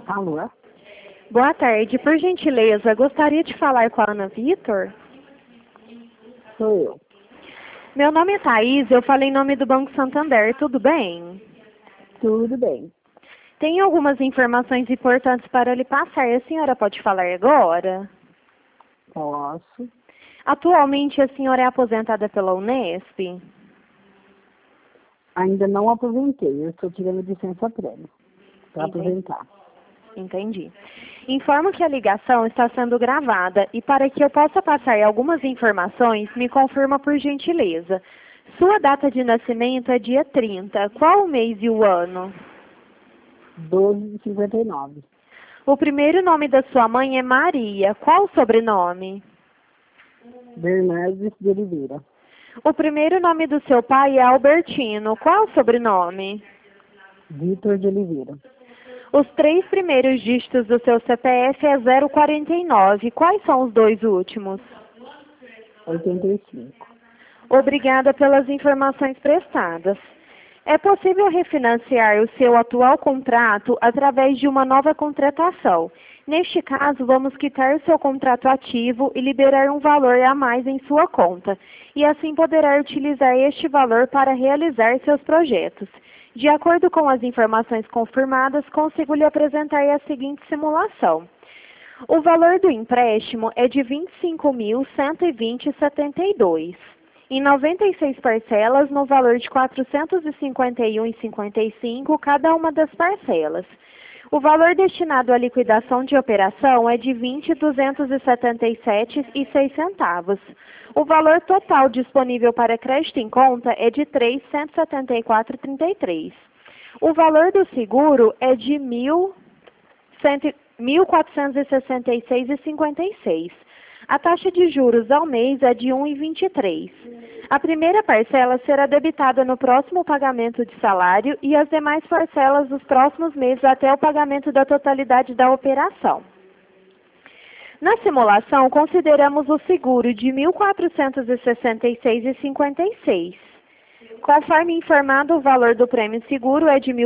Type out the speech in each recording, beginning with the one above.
Alô? Boa tarde. Por gentileza, gostaria de falar com a Ana Vitor? Sou eu. Meu nome é Thaís, eu falo em nome do Banco Santander, tudo bem? Tudo bem. Tenho algumas informações importantes para lhe passar. A senhora pode falar agora? Posso. Atualmente a senhora é aposentada pela Unesp? Ainda não aposentei. Eu estou tirando licença prêmio para aposentar. Entendi. Informo que a ligação está sendo gravada e para que eu possa passar algumas informações, me confirma por gentileza. Sua data de nascimento é dia 30. Qual o mês e o ano? 12,59. O primeiro nome da sua mãe é Maria. Qual o sobrenome? Bernardes de Oliveira. O primeiro nome do seu pai é Albertino. Qual o sobrenome? Vitor de Oliveira. Os 3 primeiros dígitos do seu CPF é 049. Quais são os 2 últimos? 85. Obrigada pelas informações prestadas. É possível refinanciar o seu atual contrato através de uma nova contratação. Neste caso, vamos quitar o seu contrato ativo e liberar um valor a mais em sua conta, e assim poderá utilizar este valor para realizar seus projetos. De acordo com as informações confirmadas, consigo lhe apresentar a seguinte simulação. O valor do empréstimo é de R$ 25.120,72. Em 96 parcelas, no valor de R$ 451,55 cada uma das parcelas. O valor destinado à liquidação de operação é de R$ 20.277,06. O valor total disponível para crédito em conta é de R$ 374,33. O valor do seguro é de R$ 1.466,56. A taxa de juros ao mês é de 1,23. A primeira parcela será debitada no próximo pagamento de salário e as demais parcelas nos próximos meses até o pagamento da totalidade da operação. Na simulação, consideramos o seguro de R$ 1.466,56. Conforme informado, o valor do prêmio seguro é de R$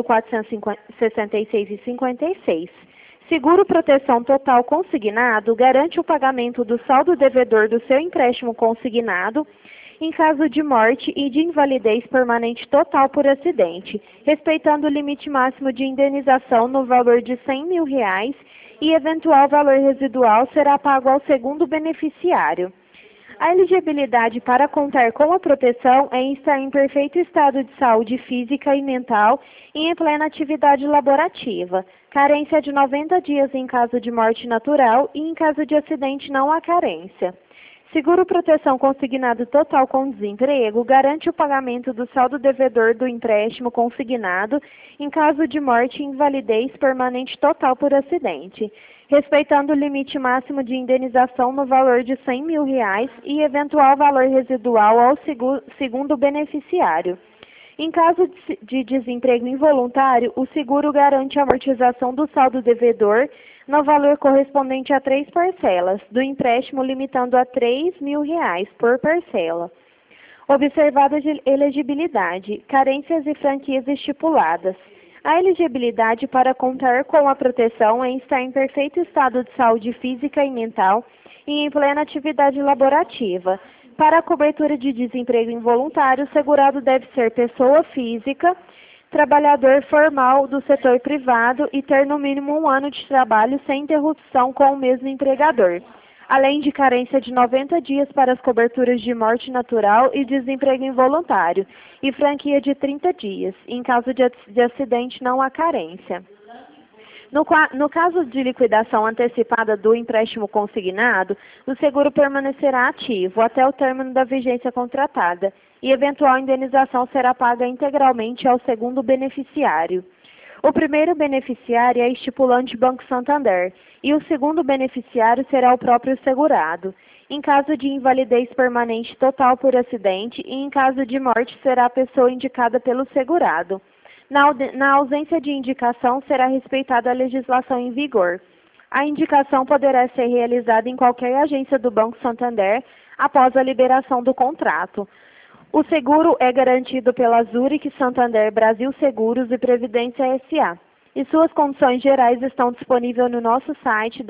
1.466,56. Seguro proteção total consignado garante o pagamento do saldo devedor do seu empréstimo consignado em caso de morte e de invalidez permanente total por acidente, respeitando o limite máximo de indenização no valor de R$ 100.000 e eventual valor residual será pago ao segundo beneficiário. A elegibilidade para contar com a proteção é em estar em perfeito estado de saúde física e mental e em plena atividade laborativa. Carência de 90 dias em caso de morte natural e em caso de acidente não há carência. Seguro proteção consignado total com desemprego garante o pagamento do saldo devedor do empréstimo consignado em caso de morte e invalidez permanente total por acidente, respeitando o limite máximo de indenização no valor de R$ 100.000 e eventual valor residual ao segundo beneficiário. Em caso de desemprego involuntário, o seguro garante a amortização do saldo devedor no valor correspondente a 3 parcelas, do empréstimo limitando a R$ 3.000 por parcela. Observada a elegibilidade, carências e franquias estipuladas. A elegibilidade para contar com a proteção é estar em perfeito estado de saúde física e mental e em plena atividade laborativa. Para a cobertura de desemprego involuntário, o segurado deve ser pessoa física, trabalhador formal do setor privado e ter no mínimo 1 ano de trabalho sem interrupção com o mesmo empregador, além de carência de 90 dias para as coberturas de morte natural e desemprego involuntário, e franquia de 30 dias. Em caso de acidente, não há carência. No caso de liquidação antecipada do empréstimo consignado, o seguro permanecerá ativo até o término da vigência contratada e eventual indenização será paga integralmente ao segundo beneficiário. O primeiro beneficiário é estipulante Banco Santander e o segundo beneficiário será o próprio segurado. Em caso de invalidez permanente total por acidente e em caso de morte será a pessoa indicada pelo segurado. Na ausência de indicação, será respeitada a legislação em vigor. A indicação poderá ser realizada em qualquer agência do Banco Santander após a liberação do contrato. O seguro é garantido pela Zurich Santander Brasil Seguros e Previdência S.A. e suas condições gerais estão disponíveis no nosso site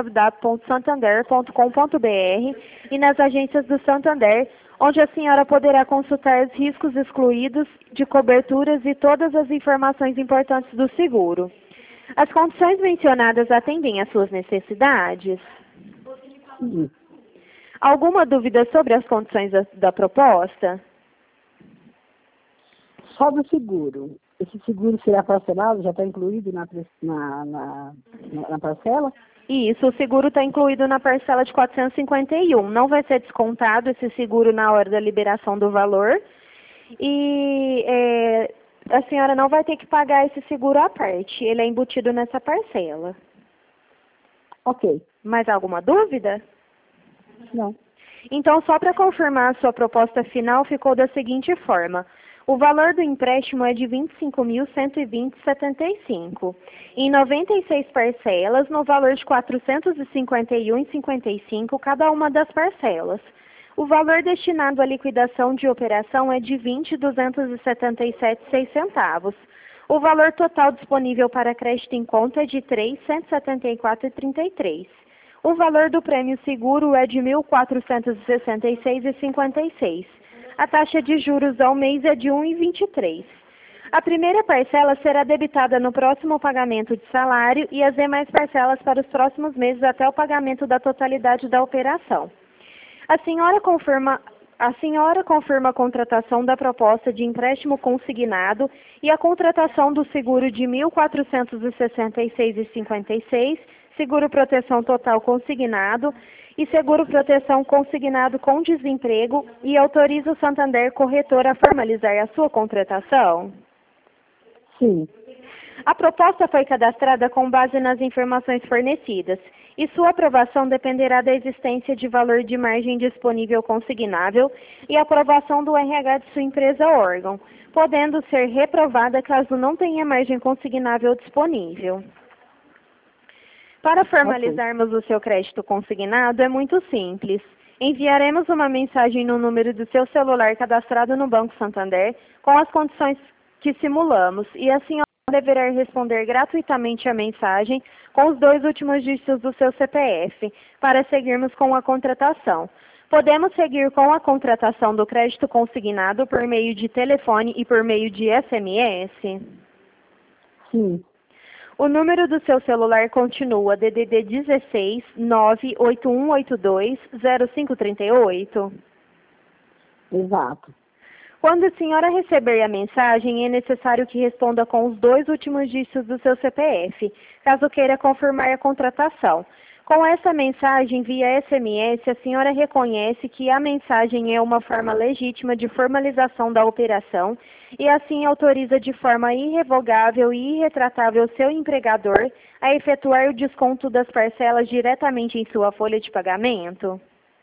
www.santander.com.br e nas agências do Santander, onde a senhora poderá consultar os riscos excluídos de coberturas e todas as informações importantes do seguro. As condições mencionadas atendem às suas necessidades? Sim. Alguma dúvida sobre as condições da proposta? Só do seguro. Esse seguro será parcelado? Já está incluído na parcela? Isso, o seguro está incluído na parcela de 451. Não vai ser descontado esse seguro na hora da liberação do valor. E a senhora não vai ter que pagar esse seguro à parte. Ele é embutido nessa parcela. Ok. Mais alguma dúvida? Não. Então, só para confirmar, a sua proposta final ficou da seguinte forma. O valor do empréstimo é de R$ 25.120,75, em 96 parcelas, no valor de R$ 451,55 cada uma das parcelas. O valor destinado à liquidação de operação é de R$ 20.277,06. O valor total disponível para crédito em conta é de R$ 3.174,33. O valor do prêmio seguro é de R$ 1.466,56. A taxa de juros ao mês é de 1,23. A primeira parcela será debitada no próximo pagamento de salário e as demais parcelas para os próximos meses até o pagamento da totalidade da operação. A senhora confirma a contratação da proposta de empréstimo consignado e a contratação do seguro de R$ 1.466,56, seguro proteção total consignado e seguro proteção consignado com desemprego, e autoriza o Santander Corretor a formalizar a sua contratação? Sim. A proposta foi cadastrada com base nas informações fornecidas e sua aprovação dependerá da existência de valor de margem disponível consignável e aprovação do RH de sua empresa ou órgão, podendo ser reprovada caso não tenha margem consignável disponível. Para formalizarmos o seu crédito consignado é muito simples. Enviaremos uma mensagem no número do seu celular cadastrado no Banco Santander com as condições que simulamos e a senhora deverá responder gratuitamente a mensagem com os 2 últimos dígitos do seu CPF para seguirmos com a contratação. Podemos seguir com a contratação do crédito consignado por meio de telefone e por meio de SMS? Sim. O número do seu celular continua DDD 16 98182 0538? Exato. Quando a senhora receber a mensagem, é necessário que responda com os 2 últimos dígitos do seu CPF, caso queira confirmar a contratação. Com essa mensagem via SMS, a senhora reconhece que a mensagem é uma forma legítima de formalização da operação e assim autoriza de forma irrevogável e irretratável seu empregador a efetuar o desconto das parcelas diretamente em sua folha de pagamento?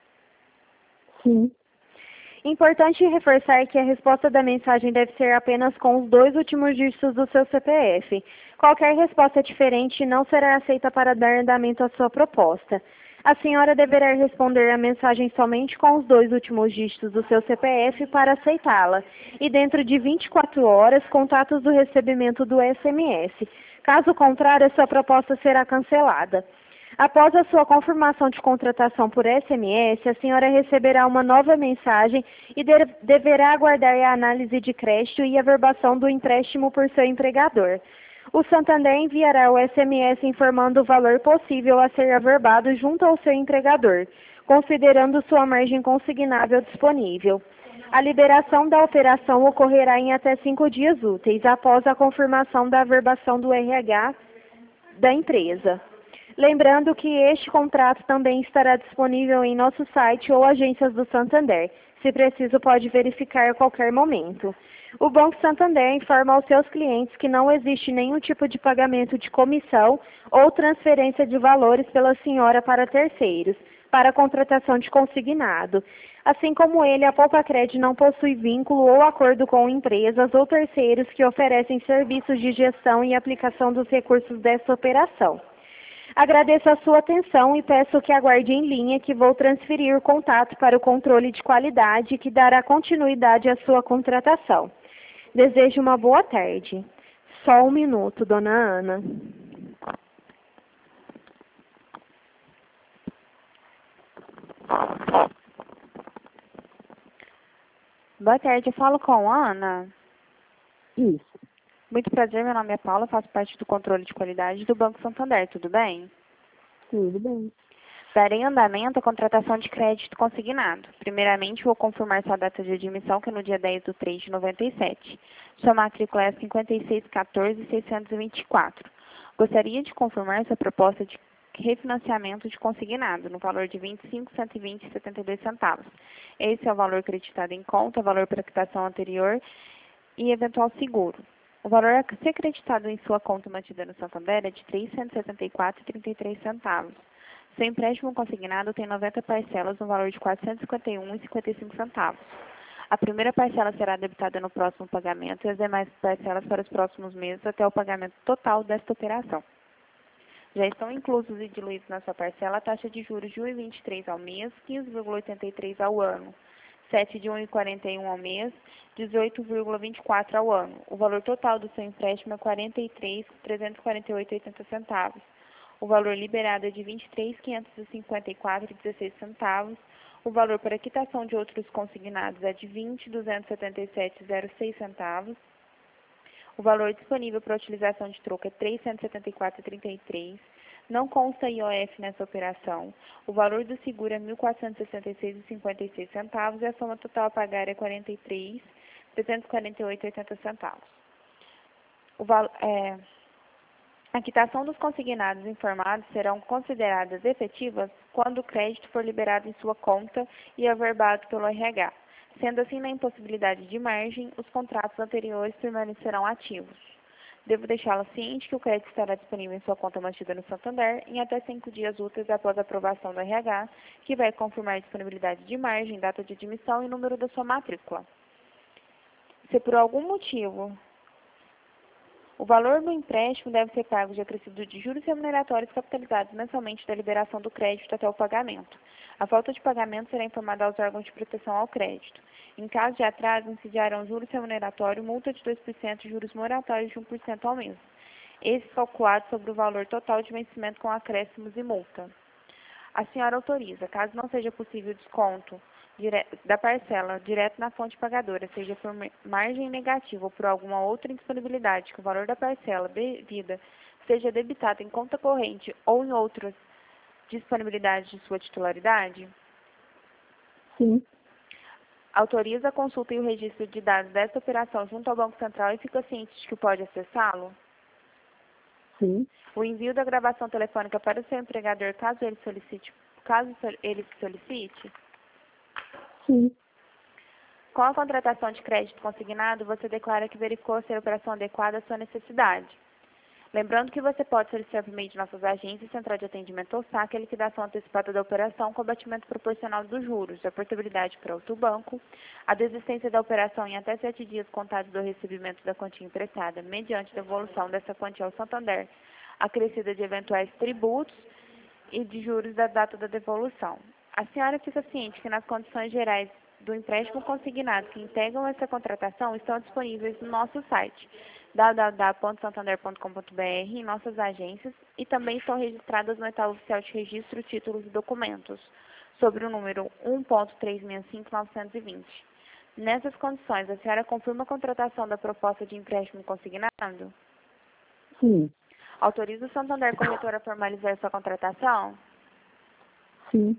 Sim. Importante reforçar que a resposta da mensagem deve ser apenas com os 2 últimos dígitos do seu CPF. Qualquer resposta diferente não será aceita para dar andamento à sua proposta. A senhora deverá responder a mensagem somente com os 2 últimos dígitos do seu CPF para aceitá-la, e dentro de 24 horas, contatos do recebimento do SMS. Caso contrário, a sua proposta será cancelada. Após a sua confirmação de contratação por SMS, a senhora receberá uma nova mensagem e deverá aguardar a análise de crédito e a verbação do empréstimo por seu empregador. O Santander enviará o SMS informando o valor possível a ser averbado junto ao seu empregador, considerando sua margem consignável disponível. A liberação da operação ocorrerá em até 5 dias úteis, após a confirmação da averbação do RH da empresa. Lembrando que este contrato também estará disponível em nosso site ou agências do Santander. Se preciso, pode verificar a qualquer momento. O Banco Santander informa aos seus clientes que não existe nenhum tipo de pagamento de comissão ou transferência de valores pela senhora para terceiros, para a contratação de consignado. Assim como ele, a Poupa-Cred não possui vínculo ou acordo com empresas ou terceiros que oferecem serviços de gestão e aplicação dos recursos dessa operação. Agradeço a sua atenção e peço que aguarde em linha que vou transferir o contato para o controle de qualidade que dará continuidade à sua contratação. Desejo uma boa tarde. Só um minuto, dona Ana. Boa tarde, eu falo com a Ana. Isso. Muito prazer, meu nome é Paula, faço parte do controle de qualidade do Banco Santander, tudo bem? Tudo bem. Darei andamento à contratação de crédito consignado. Primeiramente, vou confirmar sua data de admissão, que é no dia 10/3 de 97. Sua matrícula é 5614-624. Gostaria de confirmar sua proposta de refinanciamento de consignado, no valor de R$ 25.120,72. Esse é o valor creditado em conta, valor para quitação anterior e eventual seguro. O valor a ser creditado em sua conta mantida no Santander é de R$ 374,33. Seu empréstimo consignado tem 90 parcelas no valor de R$ 451,55. A primeira parcela será debitada no próximo pagamento e as demais parcelas para os próximos meses até o pagamento total desta operação. Já estão inclusos e diluídos na sua parcela a taxa de juros de 1,23 ao mês, 15,83 ao ano, 7 de 1,41 ao mês, 18,24 ao ano. O valor total do seu empréstimo é R$ 43.348,80. O valor liberado é de R$ 23.554,16. O valor para quitação de outros consignados é de R$ 20.277,06. O valor disponível para utilização de troco é R$ 374,33. Não consta IOF nessa operação. O valor do seguro é R$ 1.466,56 e a soma total a pagar é R$ 43.348,80. A quitação dos consignados informados serão consideradas efetivas quando o crédito for liberado em sua conta e averbado pelo RH. Sendo assim, na impossibilidade de margem, os contratos anteriores permanecerão ativos. Devo deixá-la ciente que o crédito estará disponível em sua conta mantida no Santander em até 5 dias úteis após a aprovação do RH, que vai confirmar a disponibilidade de margem, data de admissão e número da sua matrícula. Se por algum motivo o valor do empréstimo deve ser pago de acrescido de juros remuneratórios capitalizados mensalmente da liberação do crédito até o pagamento. A falta de pagamento será informada aos órgãos de proteção ao crédito. Em caso de atraso, incidirão juros remuneratórios, multa de 2% e juros moratórios de 1% ao mês. Esses calculados sobre o valor total de vencimento com acréscimos e multa. A senhora autoriza, caso não seja possível desconto da parcela direto na fonte pagadora, seja por margem negativa ou por alguma outra indisponibilidade, que o valor da parcela devida seja debitado em conta corrente ou em outras disponibilidades de sua titularidade? Sim. Autoriza a consulta e o registro de dados desta operação junto ao Banco Central e fica ciente de que pode acessá-lo? Sim. O envio da gravação telefônica para o seu empregador, caso ele solicite? Sim. Com a contratação de crédito consignado, você declara que verificou ser a operação adequada à sua necessidade. Lembrando que você pode solicitar por meio de nossas agências, Central de Atendimento ou SAC, a liquidação antecipada da operação com abatimento proporcional dos juros, a portabilidade para outro banco, a desistência da operação em até 7 dias contados do recebimento da quantia emprestada, mediante devolução dessa quantia ao Santander, acrescida de eventuais tributos e de juros da data da devolução. A senhora fica ciente que nas condições gerais do empréstimo consignado que integram essa contratação estão disponíveis no nosso site www.santander.com.br, em nossas agências, e também estão registradas no edital oficial de registro, títulos e documentos, sobre o número 1.365920. Nessas condições, a senhora confirma a contratação da proposta de empréstimo consignado? Sim. Autoriza o Santander Corretora a formalizar sua contratação? Sim.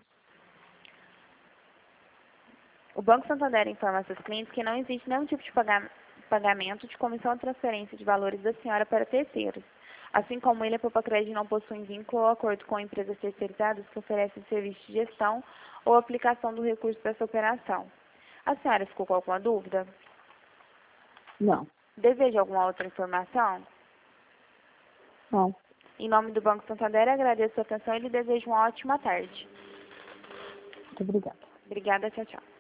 O Banco Santander informa a seus clientes que não existe nenhum tipo de pagamento de comissão ou transferência de valores da senhora para terceiros, assim como ele e a Popacred não possuem vínculo ou acordo com empresas terceirizadas que oferecem serviço de gestão ou aplicação do recurso dessa operação. A senhora ficou com alguma dúvida? Não. Deseja alguma outra informação? Não. Em nome do Banco Santander, agradeço a sua atenção e lhe desejo uma ótima tarde. Muito obrigada. Obrigada, tchau, tchau.